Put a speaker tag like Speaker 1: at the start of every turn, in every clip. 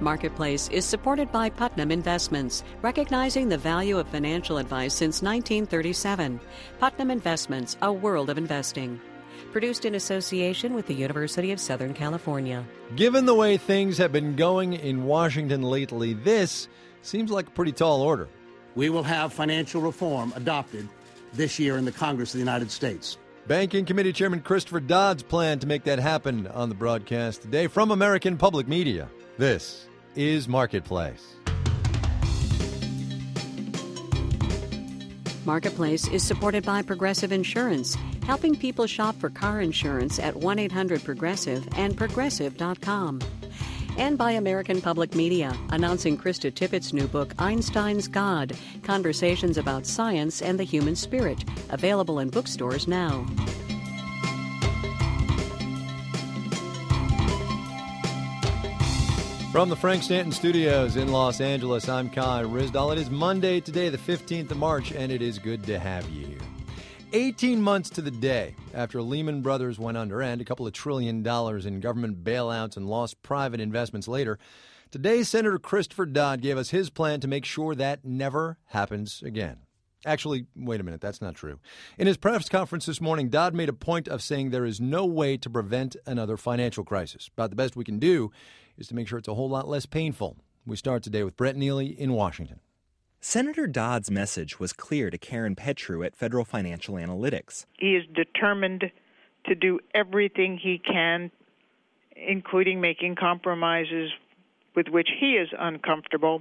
Speaker 1: Marketplace is supported by Putnam Investments, recognizing the value of financial advice since 1937. Putnam Investments, a world of investing. Produced in association with the University of Southern California.
Speaker 2: Given the way things have been going in Washington lately, this seems like a pretty tall order.
Speaker 3: We will have financial reform adopted this year in the Congress of the United States.
Speaker 2: Banking Committee Chairman Christopher Dodd's plan to make that happen on the broadcast today from American Public Media. This is Marketplace.
Speaker 1: Marketplace is supported by Progressive Insurance, helping people shop for car insurance at 1-800-PROGRESSIVE and Progressive.com. And by American Public Media, announcing Krista Tippett's new book, Einstein's God, Conversations about Science and the Human Spirit, available in bookstores now.
Speaker 2: From the Frank Stanton Studios in Los Angeles, I'm Kai Ryssdal. It is Monday today, the 15th of March, and it is good to have you here. 18 months to the day after Lehman Brothers went under and a couple of $1 trillion in government bailouts and lost private investments later, today Senator Christopher Dodd gave us his plan to make sure that never happens again. Actually, wait a minute, that's not true. In his press conference this morning, Dodd made a point of saying there is no way to prevent another financial crisis. About the best we can do is to make sure it's a whole lot less painful. We start today with Brett Neely in Washington.
Speaker 4: Senator Dodd's message was clear to Karen Petru at Federal Financial Analytics.
Speaker 5: He is determined to do everything he can, including making compromises with which he is uncomfortable,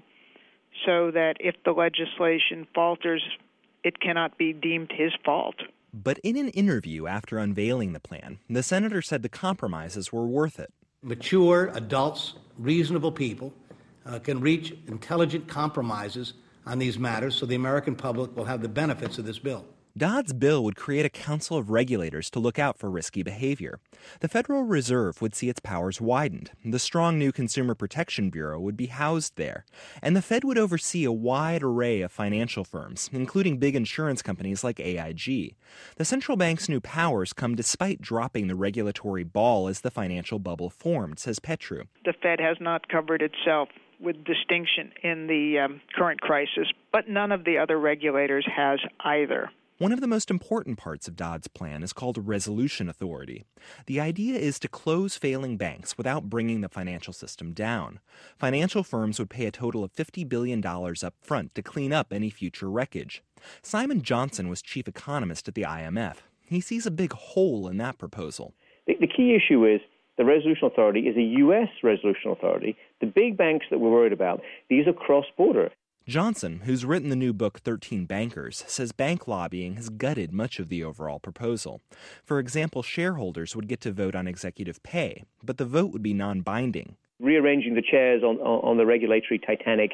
Speaker 5: so that if the legislation falters, it cannot be deemed his fault.
Speaker 4: But in an interview after unveiling the plan, the senator said the compromises were worth it.
Speaker 3: Mature adults, reasonable people, can reach intelligent compromises on these matters so the American public will have the benefits of this bill.
Speaker 4: Dodd's bill would create a council of regulators to look out for risky behavior. The Federal Reserve would see its powers widened. The strong new Consumer Protection Bureau would be housed there. And the Fed would oversee a wide array of financial firms, including big insurance companies like AIG. The central bank's new powers come despite dropping the regulatory ball as the financial bubble formed, says Petru.
Speaker 5: The Fed has not covered itself with distinction in the current crisis, but none of the other regulators has either.
Speaker 4: One of the most important parts of Dodd's plan is called a resolution authority. The idea is to close failing banks without bringing the financial system down. Financial firms would pay a total of $50 billion up front to clean up any future wreckage. Simon Johnson was chief economist at the IMF. He sees a big hole in that proposal.
Speaker 6: The key issue is the resolution authority is a U.S. resolution authority. The big banks that we're worried about, these are cross-border.
Speaker 4: Johnson, who's written the new book 13 Bankers, says bank lobbying has gutted much of the overall proposal. For example, shareholders would get to vote on executive pay, but the vote would be non-binding.
Speaker 6: Rearranging the chairs on the regulatory Titanic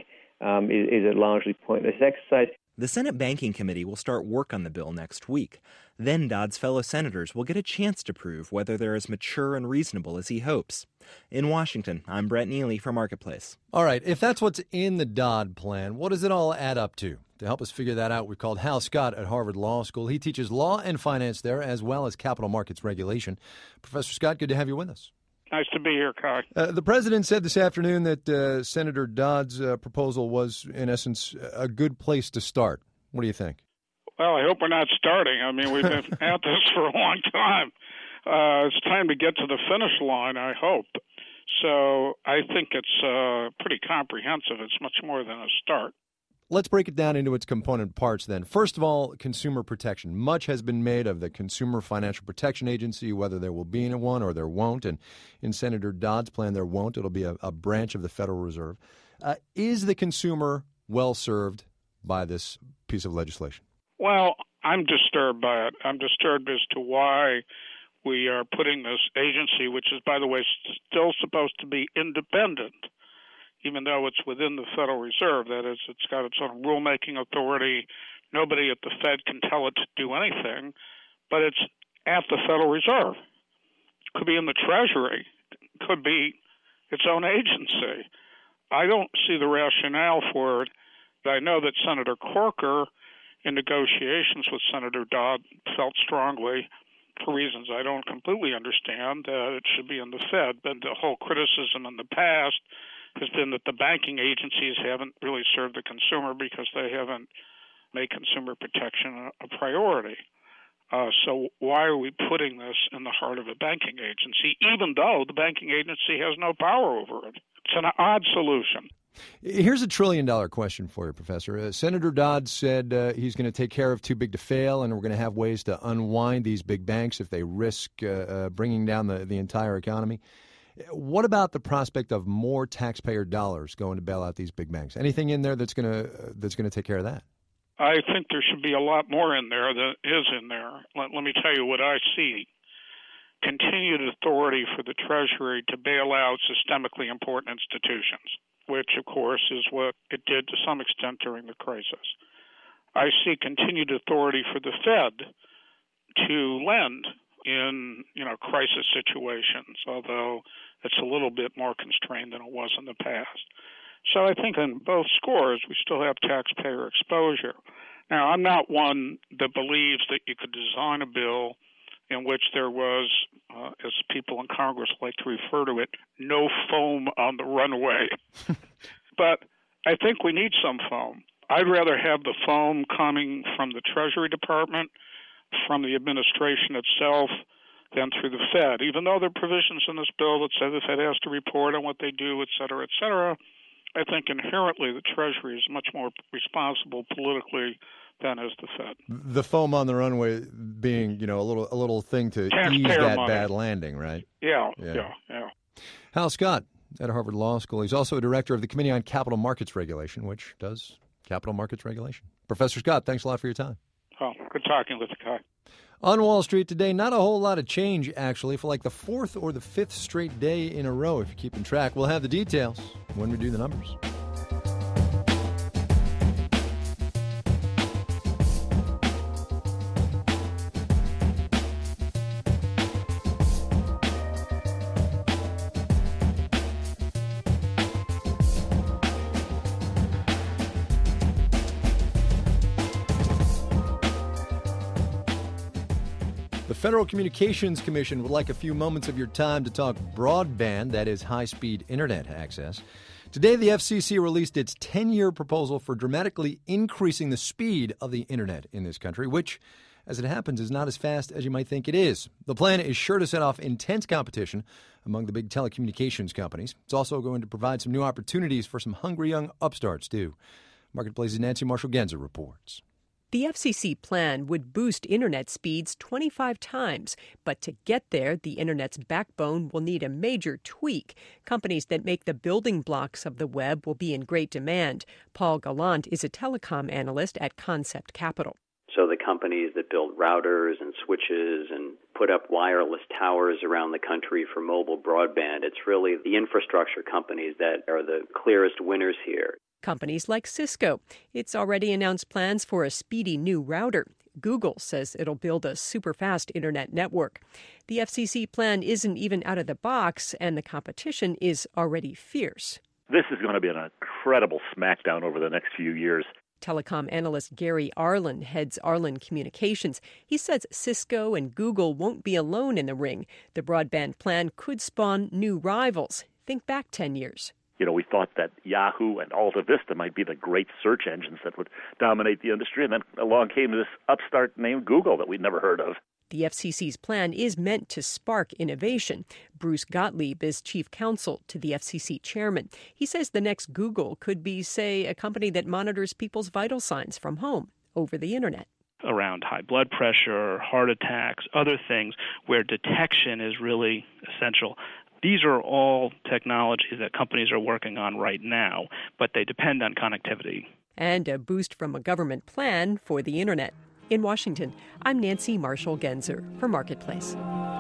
Speaker 6: is a largely pointless exercise.
Speaker 4: The Senate Banking Committee will start work on the bill next week. Then Dodd's fellow senators will get a chance to prove whether they're as mature and reasonable as he hopes. In Washington, I'm Brett Neely for Marketplace.
Speaker 2: All right, if that's what's in the Dodd plan, what does it all add up to? To help us figure that out, we've called Hal Scott at Harvard Law School. He teaches law and finance there, as well as capital markets regulation. Professor Scott, good to have you with us.
Speaker 7: Nice to be here, Kai.
Speaker 2: The president said this afternoon that Senator Dodd's proposal was, in essence, a good place to start. What do you think?
Speaker 7: Well, I hope we're not starting. I mean, we've been at this for a long time. It's time to get to the finish line, I hope. So I think it's pretty comprehensive. It's much more than a start.
Speaker 2: Let's break it down into its component parts then. First of all, consumer protection. Much has been made of the Consumer Financial Protection Agency, whether there will be one or there won't. And in Senator Dodd's plan, there won't. It'll be a branch of the Federal Reserve. Is the consumer well served by this piece of legislation?
Speaker 7: Well, I'm disturbed by it. I'm disturbed as to why we are putting this agency, which is, by the way, still supposed to be independent, even though it's within the Federal Reserve. That is, it's got its own rulemaking authority. Nobody at the Fed can tell it to do anything, but it's at the Federal Reserve. It could be in the Treasury. It could be its own agency. I don't see the rationale for it. I know that Senator Corker, in negotiations with Senator Dodd, felt strongly, for reasons I don't completely understand, that it should be in the Fed. But the whole criticism in the past has been that the banking agencies haven't really served the consumer because they haven't made consumer protection a priority. So why are we putting this in the heart of a banking agency, even though the banking agency has no power over it? It's an odd solution.
Speaker 2: Here's a $1 trillion question for you, Professor. Senator Dodd said he's going to take care of too big to fail, and we're going to have ways to unwind these big banks if they risk bringing down the entire economy. What about the prospect of more taxpayer dollars going to bail out these big banks? Anything in there that's going to take care of that?
Speaker 7: I think there should be a lot more in there than is in there. Let me tell you what I see. Continued authority for the Treasury to bail out systemically important institutions, which, of course, is what it did to some extent during the crisis. I see continued authority for the Fed to lend in, crisis situations, although it's a little bit more constrained than it was in the past. So I think on both scores, we still have taxpayer exposure. Now, I'm not one that believes that you could design a bill in which there was, as people in Congress like to refer to it, no foam on the runway. But I think we need some foam. I'd rather have the foam coming from the Treasury Department, from the administration itself, than through the Fed, even though there are provisions in this bill that say the Fed has to report on what they do, et cetera, et cetera. I think inherently the Treasury is much more responsible politically than is the Fed.
Speaker 2: The foam on the runway being, a little thing to ease that bad landing, right?
Speaker 7: Yeah.
Speaker 2: Hal Scott at Harvard Law School. He's also a director of the Committee on Capital Markets Regulation, which does capital markets regulation. Professor Scott, thanks a lot for your time.
Speaker 7: Oh, good talking with you, Kai.
Speaker 2: On Wall Street today, not a whole lot of change, actually, for like the fourth or the fifth straight day in a row, if you're keeping track. We'll have the details when we do the numbers. The Federal Communications Commission would like a few moments of your time to talk broadband, that is high-speed internet access. Today, the FCC released its 10-year proposal for dramatically increasing the speed of the internet in this country, which, as it happens, is not as fast as you might think it is. The plan is sure to set off intense competition among the big telecommunications companies. It's also going to provide some new opportunities for some hungry young upstarts, too. Marketplace's Nancy Marshall-Genzer reports.
Speaker 8: The FCC plan would boost internet speeds 25 times, but to get there, the internet's backbone will need a major tweak. Companies that make the building blocks of the web will be in great demand. Paul Gallant is a telecom analyst at Concept Capital.
Speaker 9: So the companies that build routers and switches and put up wireless towers around the country for mobile broadband, it's really the infrastructure companies that are the clearest winners here.
Speaker 8: Companies like Cisco. It's already announced plans for a speedy new router. Google says it'll build a super-fast internet network. The FCC plan isn't even out of the box, and the competition is already fierce.
Speaker 10: This is going to be an incredible smackdown over the next few years.
Speaker 8: Telecom analyst Gary Arlen heads Arlen Communications. He says Cisco and Google won't be alone in the ring. The broadband plan could spawn new rivals. Think back 10 years.
Speaker 10: We thought that Yahoo and Alta Vista might be the great search engines that would dominate the industry, and then along came this upstart named Google that we'd never heard of.
Speaker 8: The FCC's plan is meant to spark innovation. Bruce Gottlieb is chief counsel to the FCC chairman. He says the next Google could be, say, a company that monitors people's vital signs from home over the internet.
Speaker 11: Around high blood pressure, heart attacks, other things where detection is really essential. These are all technologies that companies are working on right now, but they depend on connectivity.
Speaker 8: And a boost from a government plan for the internet. In Washington, I'm Nancy Marshall-Genzer for Marketplace.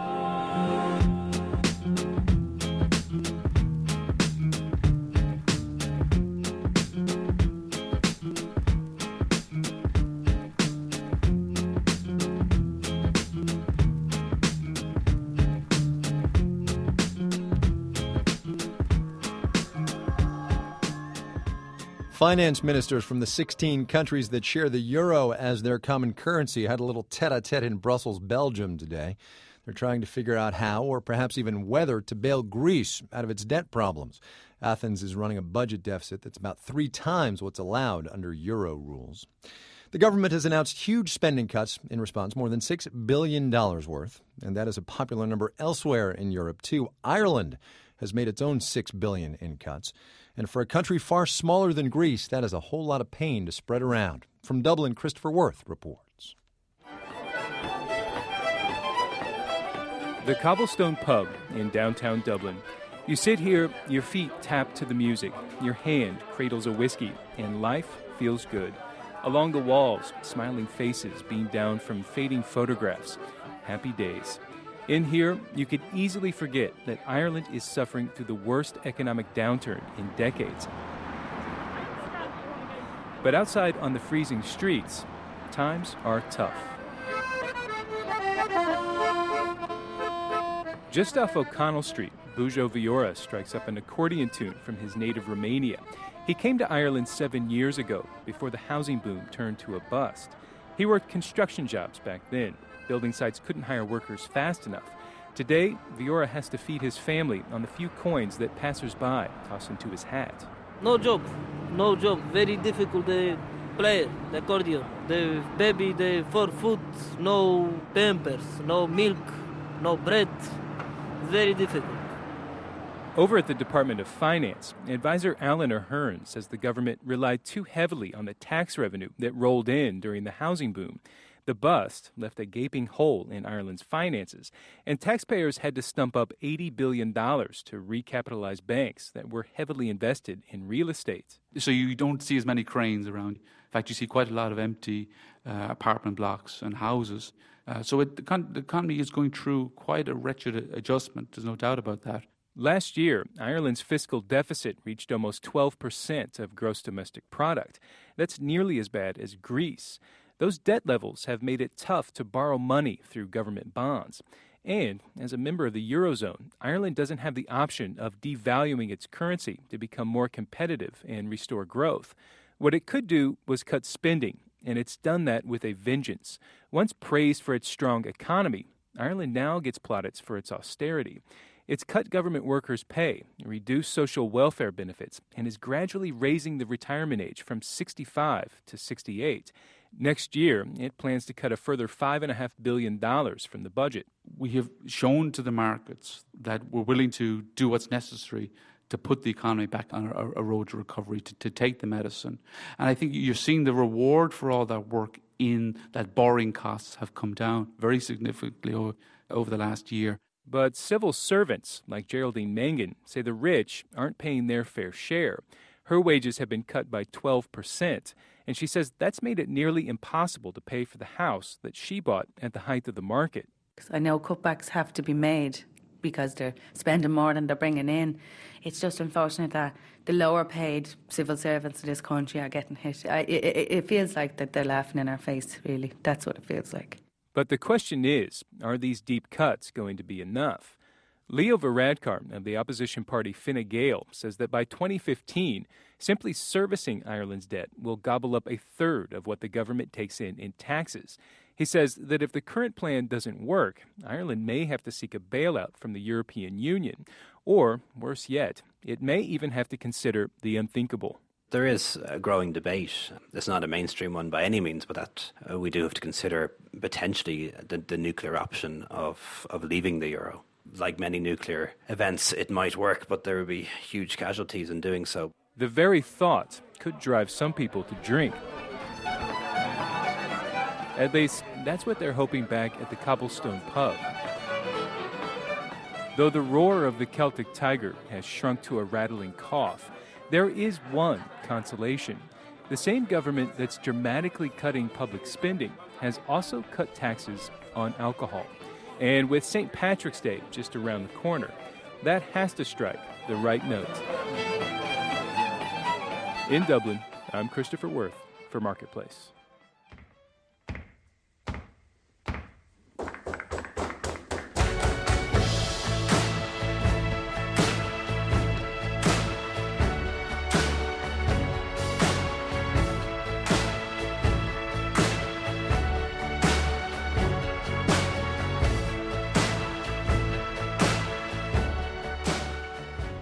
Speaker 2: Finance ministers from the 16 countries that share the euro as their common currency had a little tete-a-tete in Brussels, Belgium today. They're trying to figure out how, or perhaps even whether, to bail Greece out of its debt problems. Athens is running a budget deficit that's about 3 times what's allowed under Euro rules. The government has announced huge spending cuts in response, more than $6 billion worth, and that is a popular number elsewhere in Europe, too. Ireland has made its own $6 billion in cuts, and for a country far smaller than Greece, that is a whole lot of pain to spread around. From Dublin, Christopher Worth reports.
Speaker 12: The Cobblestone Pub in downtown Dublin. You sit here, your feet tap to the music, your hand cradles a whiskey, and life feels good. Along the walls, smiling faces beam down from fading photographs. Happy days. In here, you could easily forget that Ireland is suffering through the worst economic downturn in decades. But outside on the freezing streets, times are tough. Just off O'Connell Street, Bujo Viora strikes up an accordion tune from his native Romania. He came to Ireland 7 years ago, before the housing boom turned to a bust. He worked construction jobs back then. Building sites couldn't hire workers fast enough. Today, Viora has to feed his family on the few coins that passers-by toss into his hat.
Speaker 13: No job. Very difficult to play the accordion. The baby, for food, no pampers, no milk, no bread. Very difficult.
Speaker 12: Over at the Department of Finance, advisor Alan Ahern says the government relied too heavily on the tax revenue that rolled in during the housing boom. The bust left a gaping hole in Ireland's finances, and taxpayers had to stump up $80 billion to recapitalize banks that were heavily invested in real estate.
Speaker 14: So you don't see as many cranes around. In fact, you see quite a lot of empty apartment blocks and houses. So the economy is going through quite a wretched adjustment. There's no doubt about that.
Speaker 12: Last year, Ireland's fiscal deficit reached almost 12% of gross domestic product. That's nearly as bad as Greece. Those debt levels have made it tough to borrow money through government bonds. And as a member of the Eurozone, Ireland doesn't have the option of devaluing its currency to become more competitive and restore growth. What it could do was cut spending, and it's done that with a vengeance. Once praised for its strong economy, Ireland now gets plaudits for its austerity. It's cut government workers' pay, reduced social welfare benefits, and is gradually raising the retirement age from 65 to 68. Next year, it plans to cut a further $5.5 billion from the budget.
Speaker 14: We have shown to the markets that we're willing to do what's necessary to put the economy back on a road to recovery, to take the medicine. And I think you're seeing the reward for all that work in that borrowing costs have come down very significantly over the last year.
Speaker 12: But civil servants like Geraldine Mangan say the rich aren't paying their fair share. Her wages have been cut by 12%, and she says that's made it nearly impossible to pay for the house that she bought at the height of the market.
Speaker 15: I know cutbacks have to be made because they're spending more than they're bringing in. It's just unfortunate that the lower paid civil servants in this country are getting hit. It feels like that they're laughing in our face, really. That's what it feels like.
Speaker 12: But the question is, are these deep cuts going to be enough? Leo Varadkar of the opposition party Fine Gael says that by 2015, simply servicing Ireland's debt will gobble up a third of what the government takes in taxes. He says that if the current plan doesn't work, Ireland may have to seek a bailout from the European Union. Or, worse yet, it may even have to consider the unthinkable.
Speaker 16: There is a growing debate. It's not a mainstream one by any means, but that we do have to consider potentially the nuclear option of leaving the euro. Like many nuclear events, it might work, but there would be huge casualties in doing so.
Speaker 12: The very thought could drive some people to drink. At least, that's what they're hoping back at the Cobblestone Pub. Though the roar of the Celtic Tiger has shrunk to a rattling cough, there is one consolation. The same government that's dramatically cutting public spending has also cut taxes on alcohol. And with St. Patrick's Day just around the corner, that has to strike the right note. In Dublin, I'm Christopher Worth for Marketplace.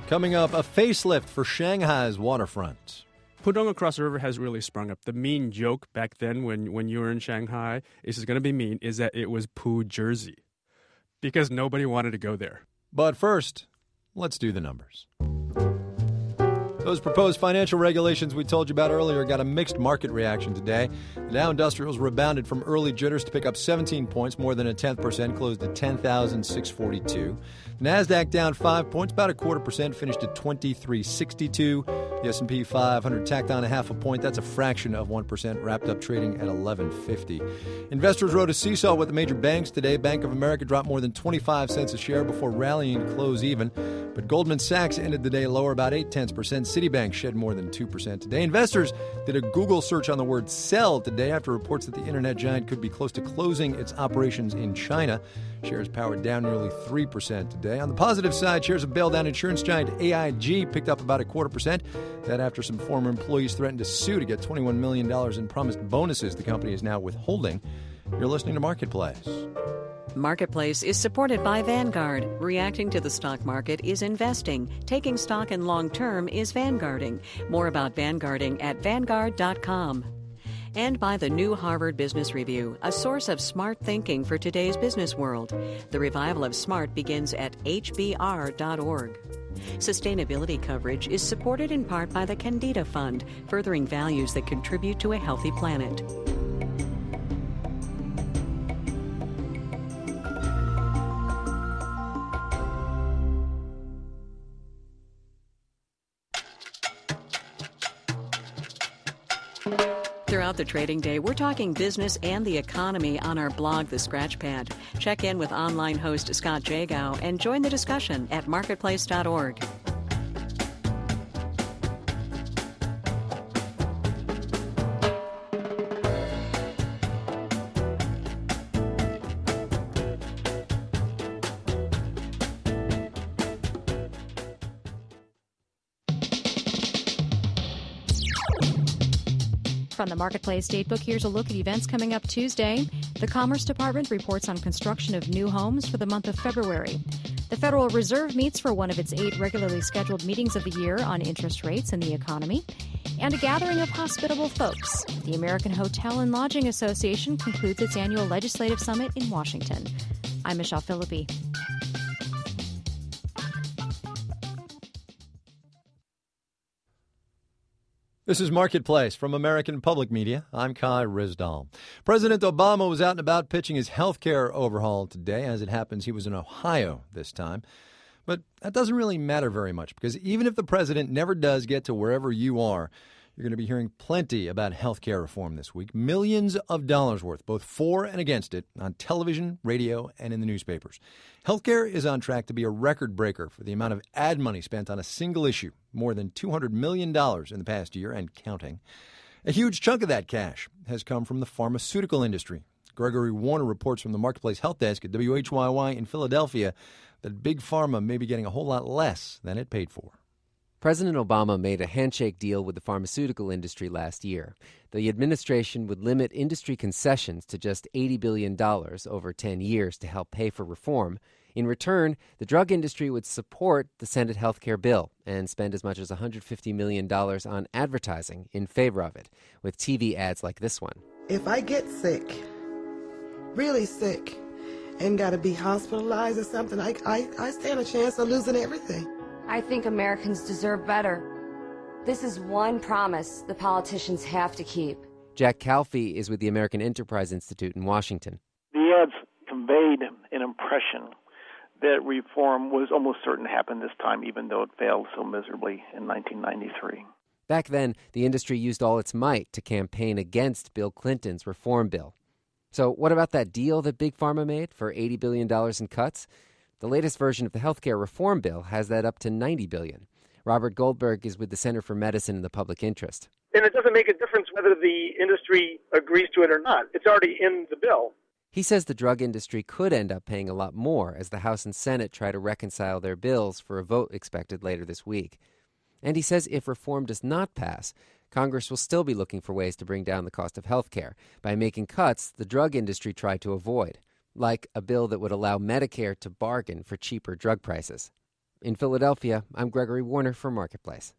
Speaker 2: Coming up, a facelift for Shanghai's waterfront.
Speaker 17: Pudong across the river has really sprung up. The mean joke back then when you were in Shanghai, this is going to be mean, is that it was Poo Jersey because nobody wanted to go there.
Speaker 2: But first, let's do the numbers. Those proposed financial regulations we told you about earlier got a mixed market reaction today. The Dow Industrials rebounded from early jitters to pick up 17 points, more than 0.1%, closed at 10,642. NASDAQ down 5 points, about 0.25%, finished at 2362. The S&P 500 tacked on 0.5 point. That's a fraction of 1%, wrapped up trading at 1150. Investors rode a seesaw with the major banks today. Bank of America dropped more than 25 cents a share before rallying to close even. But Goldman Sachs ended the day lower, about 0.8%. Citibank shed more than 2% today. Investors did a Google search on the word sell today after reports that the internet giant could be close to closing its operations in China. Shares powered down nearly 3% today. On the positive side, shares of bailed-out insurance giant AIG picked up about 0.25%. That after some former employees threatened to sue to get $21 million in promised bonuses the company is now withholding. You're listening to Marketplace.
Speaker 1: Marketplace is supported by Vanguard. Reacting to the stock market is investing. Taking stock in long term is Vanguarding. More about Vanguarding at Vanguard.com. And by the new Harvard Business Review, a source of smart thinking for today's business world. The revival of SMART begins at hbr.org. Sustainability coverage is supported in part by the Candida Fund, furthering values that contribute to a healthy planet. Throughout the trading day, we're talking business and the economy on our blog, The Scratchpad. Check in with online host Scott Jagow and join the discussion at marketplace.org.
Speaker 18: From the Marketplace Datebook, here's a look at events coming up Tuesday. The Commerce Department reports on construction of new homes for the month of February. The Federal Reserve meets for one of its 8 regularly scheduled meetings of the year on interest rates and the economy. And a gathering of hospitable folks. The American Hotel and Lodging Association concludes its annual legislative summit in Washington. I'm Michelle Philippi.
Speaker 2: This is Marketplace from American Public Media. I'm Kai Rizdal. President Obama was out and about pitching his health care overhaul today. As it happens, he was in Ohio this time. But that doesn't really matter very much because even if the president never does get to wherever you are, you're going to be hearing plenty about health care reform this week. Millions of dollars worth, both for and against it, on television, radio, and in the newspapers. Health care is on track to be a record breaker for the amount of ad money spent on a single issue, more than $200 million in the past year and counting. A huge chunk of that cash has come from the pharmaceutical industry. Gregory Warner reports from the Marketplace Health Desk at WHYY in Philadelphia that Big Pharma may be getting a whole lot less than it paid for.
Speaker 19: President Obama made a handshake deal with the pharmaceutical industry last year. The administration would limit industry concessions to just $80 billion over 10 years to help pay for reform. In return, the drug industry would support the Senate health care bill and spend as much as $150 million on advertising in favor of it, with TV ads like this one.
Speaker 20: If I get sick, really sick, and got to be hospitalized or something, I stand a chance of losing everything.
Speaker 21: I think Americans deserve better. This is one promise the politicians have to keep.
Speaker 19: Jack Calfee is with the American Enterprise Institute in Washington.
Speaker 22: The ads conveyed an impression that reform was almost certain to happen this time, even though it failed so miserably in 1993.
Speaker 19: Back then, the industry used all its might to campaign against Bill Clinton's reform bill. So what about that deal that Big Pharma made for $80 billion in cuts? The latest version of the healthcare reform bill has that up to $90 billion. Robert Goldberg is with the Center for Medicine and the Public Interest.
Speaker 23: And it doesn't make a difference whether the industry agrees to it or not. It's already in the bill.
Speaker 19: He says the drug industry could end up paying a lot more as the House and Senate try to reconcile their bills for a vote expected later this week. And he says if reform does not pass, Congress will still be looking for ways to bring down the cost of health care by making cuts the drug industry tried to avoid, like a bill that would allow Medicare to bargain for cheaper drug prices. In Philadelphia, I'm Gregory Warner for Marketplace.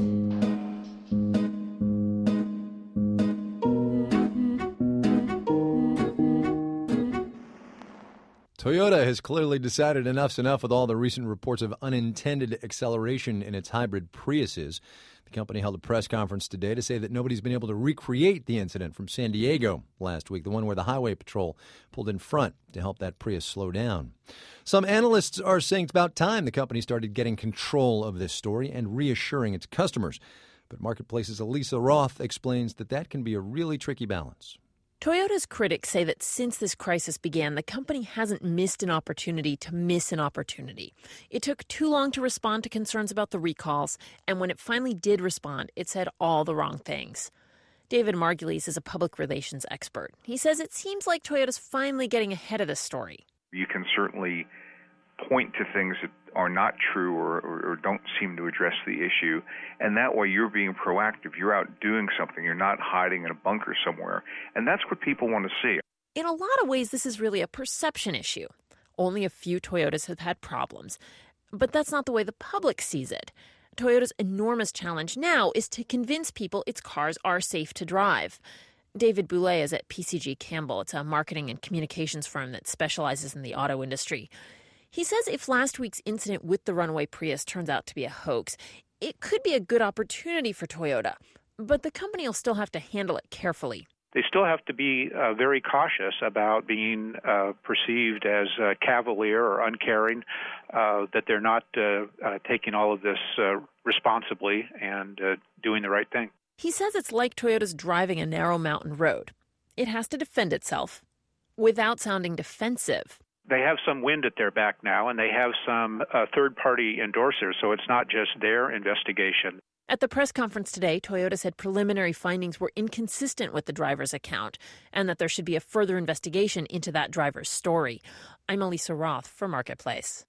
Speaker 2: Toyota has clearly decided enough's enough with all the recent reports of unintended acceleration in its hybrid Priuses. The company held a press conference today to say that nobody's been able to recreate the incident from San Diego last week, the one where the highway patrol pulled in front to help that Prius slow down. Some analysts are saying it's about time the company started getting control of this story and reassuring its customers. But Marketplace's Elisa Roth explains that can be a really tricky balance.
Speaker 3: Toyota's critics say that since this crisis began, the company hasn't missed an opportunity to miss an opportunity. It took too long to respond to concerns about the recalls, and when it finally did respond, it said all the wrong things. David Margulies is a public relations expert. He says it seems like Toyota's finally getting ahead of this story.
Speaker 5: You can certainly point to things that are not true or don't seem to address the issue, and that way you're being proactive. You're out doing something. You're not hiding in a bunker somewhere, and that's what people want to see.
Speaker 3: In a lot of ways, this is really a perception issue. Only a few Toyotas have had problems, but that's not the way the public sees it. Toyota's enormous challenge now is to convince people its cars are safe to drive. David Boulay is at PCG Campbell. It's a marketing and communications firm that specializes in the auto industry. He says if last week's incident with the runaway Prius turns out to be a hoax, it could be a good opportunity for Toyota. But the company will still have to handle it carefully.
Speaker 6: They still have to be very cautious about being perceived as cavalier or uncaring, that they're not taking all of this responsibly and doing the right thing.
Speaker 3: He says it's like Toyota's driving a narrow mountain road. It has to defend itself without sounding defensive.
Speaker 6: They have some wind at their back now, and they have some third-party endorsers, so it's not just their investigation.
Speaker 3: At the press conference today, Toyota said preliminary findings were inconsistent with the driver's account and that there should be a further investigation into that driver's story. I'm Elisa Roth for Marketplace.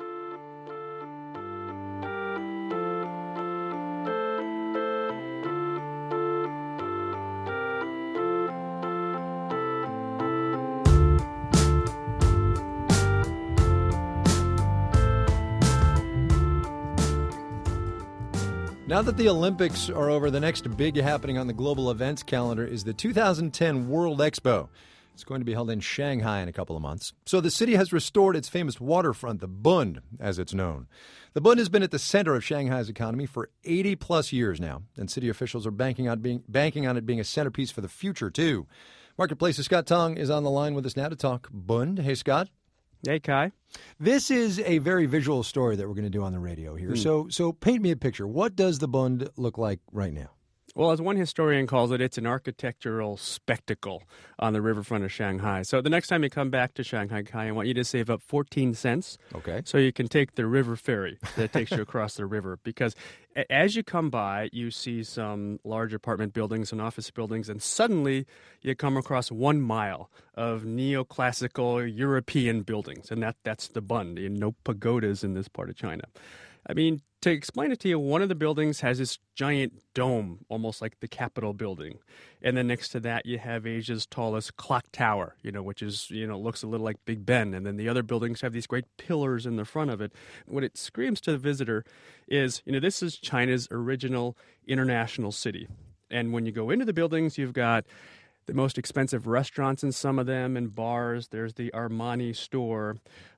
Speaker 2: Now that the Olympics are over, the next big happening on the global events calendar is the 2010 World Expo. It's going to be held in Shanghai in a couple of months. So the city has restored its famous waterfront, the Bund, as it's known. The Bund has been at the center of Shanghai's economy for 80-plus years now, and city officials are banking on it being a centerpiece for the future, too. Marketplace's Scott Tong is on the line with us now to talk Bund. Hey, Scott.
Speaker 17: Hey, Kai.
Speaker 2: This is a very visual story that we're going to do on the radio here. So paint me a picture. What does the Bund look like right now?
Speaker 17: Well, as one historian calls it, it's an architectural spectacle on the riverfront of Shanghai. So the next time you come back to Shanghai, Kai, I want you to save up 14 cents.
Speaker 2: Okay.
Speaker 17: So you can take the river ferry that takes you across the river. Because as you come by, you see some large apartment buildings and office buildings, and suddenly you come across 1 mile of neoclassical European buildings. And that's the Bund. No pagodas in this part of China. I mean, to explain it to you, one of the buildings has this giant dome, almost like the Capitol building. And then next to that, you have Asia's tallest clock tower, which is, looks a little like Big Ben. And then the other buildings have these great pillars in the front of it. What it screams to the visitor is, this is China's original international city. And when you go into the buildings, you've got the most expensive restaurants in some of them and bars. There's the Armani store.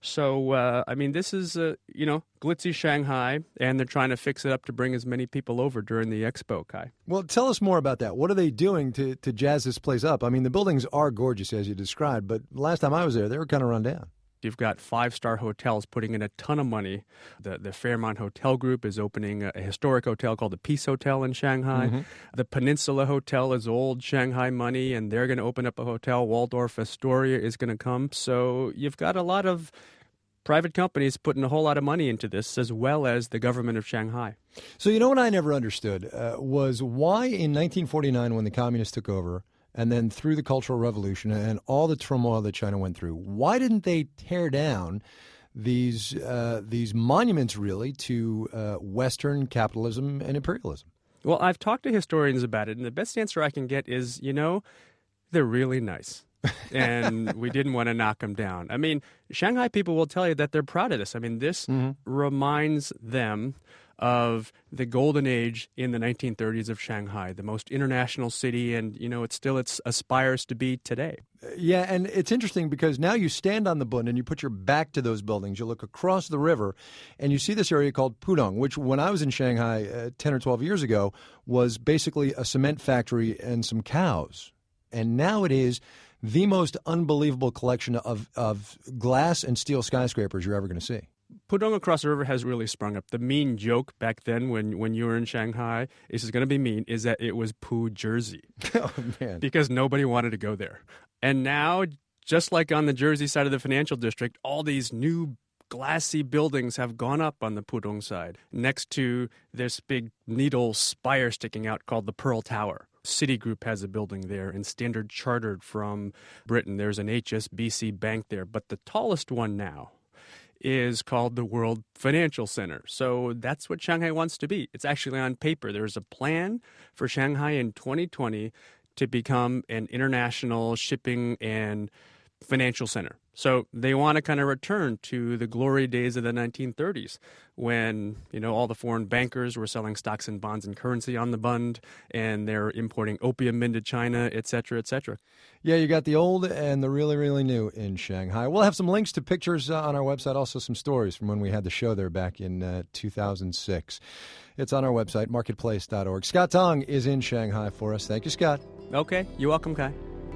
Speaker 17: So, this is, glitzy Shanghai, and they're trying to fix it up to bring as many people over during the expo, Kai.
Speaker 2: Well, tell us more about that. What are they doing to jazz this place up? I mean, the buildings are gorgeous, as you described, but last time I was there, they were kind of run down.
Speaker 17: You've got 5-star hotels putting in a ton of money. The Fairmont Hotel Group is opening a historic hotel called the Peace Hotel in Shanghai. Mm-hmm. The Peninsula Hotel is old Shanghai money, and they're going to open up a hotel. Waldorf Astoria is going to come. So you've got a lot of private companies putting a whole lot of money into this, as well as the government of Shanghai.
Speaker 2: So what I never understood was why in 1949, when the communists took over, and then through the Cultural Revolution and all the turmoil that China went through, why didn't they tear down these monuments, really, to Western capitalism and imperialism?
Speaker 17: Well, I've talked to historians about it, and the best answer I can get is, they're really nice. and we didn't want to knock them down. I mean, Shanghai people will tell you that they're proud of this. I mean, this reminds them of the golden age in the 1930s of Shanghai, the most international city, and, it aspires to be today.
Speaker 2: Yeah, and it's interesting because now you stand on the Bund and you put your back to those buildings. You look across the river and you see this area called Pudong, which when I was in Shanghai 10 or 12 years ago was basically a cement factory and some cows. And now it is the most unbelievable collection of glass and steel skyscrapers you're ever going to see.
Speaker 17: Pudong across the river has really sprung up. The mean joke back then when you were in Shanghai, this is going to be mean, is that it was Poo Jersey.
Speaker 2: Oh, man.
Speaker 17: Because nobody wanted to go there. And now, just like on the Jersey side of the financial district, all these new glassy buildings have gone up on the Pudong side, next to this big needle spire sticking out called the Pearl Tower. Citigroup has a building there, and Standard Chartered from Britain. There's an HSBC bank there. But the tallest one now is called the World Financial Center. So that's what Shanghai wants to be. It's actually on paper. There's a plan for Shanghai in 2020 to become an international shipping and financial center. So they want to kind of return to the glory days of the 1930s when, all the foreign bankers were selling stocks and bonds and currency on the Bund, and they're importing opium into China, et cetera, et cetera.
Speaker 2: Yeah, you got the old and the really, really new in Shanghai. We'll have some links to pictures on our website, also some stories from when we had the show there back in 2006. It's on our website, marketplace.org. Scott Tong is in Shanghai for us. Thank you, Scott.
Speaker 17: Okay, you're welcome, Kai.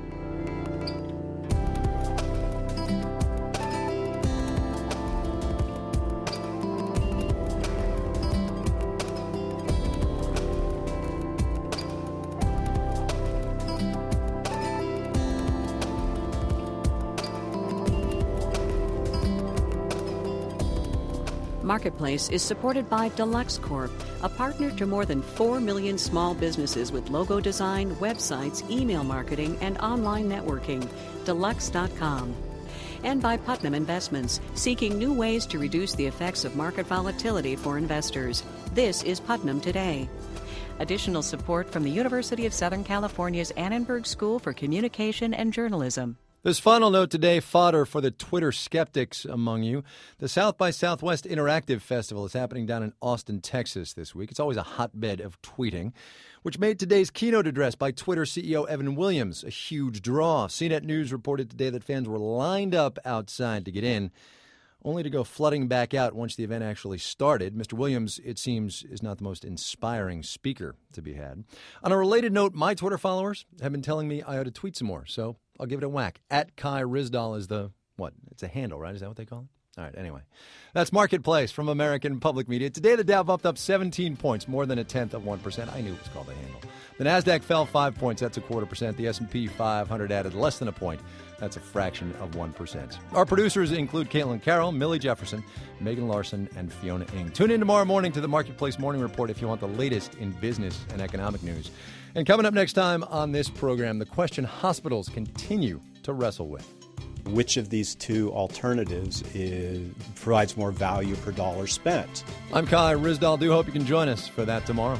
Speaker 1: Marketplace is supported by Deluxe Corp, a partner to more than 4 million small businesses with logo design, websites, email marketing, and online networking. Deluxe.com. And by Putnam Investments, seeking new ways to reduce the effects of market volatility for investors. This is Putnam Today. Additional support from the University of Southern California's Annenberg School for Communication and Journalism.
Speaker 2: This final note today, fodder for the Twitter skeptics among you. The South by Southwest Interactive Festival is happening down in Austin, Texas this week. It's always a hotbed of tweeting, which made today's keynote address by Twitter CEO Evan Williams a huge draw. CNET News reported today that fans were lined up outside to get in, only to go flooding back out once the event actually started. Mr. Williams, it seems, is not the most inspiring speaker to be had. On a related note, my Twitter followers have been telling me I ought to tweet some more, so I'll give it a whack. At Kai Ryssdal is it's a handle, right? Is that what they call it? All right, anyway. That's Marketplace from American Public Media. Today, the Dow bumped up 17 points, more than 0.1%. I knew it was called a handle. The NASDAQ fell 5 points. That's 0.25%. The S&P 500 added less than a point. That's a fraction of 1%. Our producers include Caitlin Carroll, Millie Jefferson, Megan Larson, and Fiona Ng. Tune in tomorrow morning to the Marketplace Morning Report if you want the latest in business and economic news. And coming up next time on this program, the question hospitals continue to wrestle with.
Speaker 4: Which of these two alternatives provides more value per dollar spent?
Speaker 2: I'm Kai Ryssdal. Do hope you can join us for that tomorrow.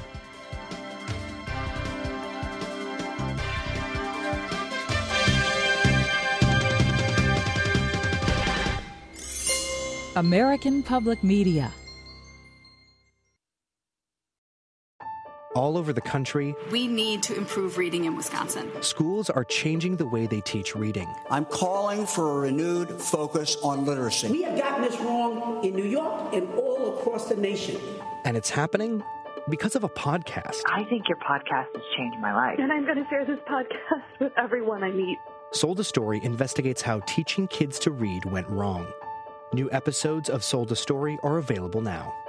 Speaker 7: American Public Media.
Speaker 9: All over the country,
Speaker 24: we need to improve reading in Wisconsin.
Speaker 9: Schools are changing the way they teach reading.
Speaker 25: I'm calling for a renewed focus on literacy.
Speaker 26: We have gotten this wrong in New York and all across the nation.
Speaker 9: And it's happening because of a podcast.
Speaker 27: I think your podcast has changed my life.
Speaker 28: And I'm going to share this podcast with everyone I meet.
Speaker 9: Sold a Story investigates how teaching kids to read went wrong. New episodes of Sold a Story are available now.